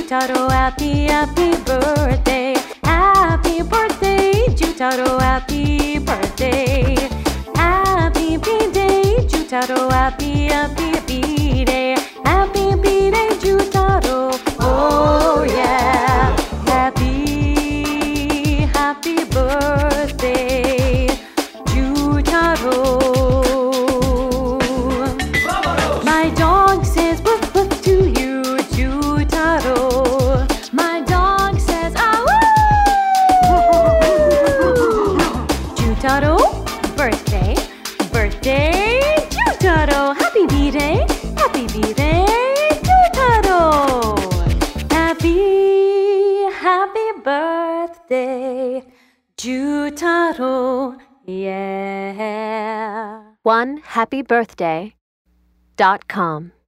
Jutaro, happy, happy birthday. Happy birthday, Jutaro, happy birthday. Happy B-Day, Jutaro, happy, happy B-Day. Happy B-Day, Jutaro, oh yeah. Happy, happy birthday, Jutaro. My dog says woof woof to you, Jutaro. My dog says ah woo. Jutaro, birthday, birthday, Jutaro. Happy B-Day, happy B-Day, Jutaro. Happy, happy birthday, Jutaro, yeah. OneHappyBirthday.com